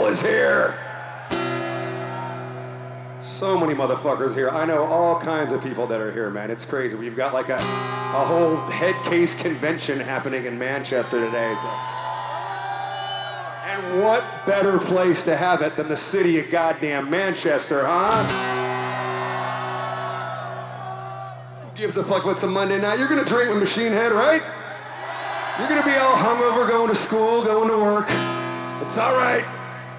is here. So many motherfuckers here. I know all kinds of people that are here, man. It's crazy. We've got like a whole head case convention happening in Manchester today. So. And what better place to have it than the city of goddamn Manchester, huh? Who gives a fuck what's a Monday night? You're gonna drink with Machine Head, right? You're gonna be all hungover going to school, going to work. It's all right.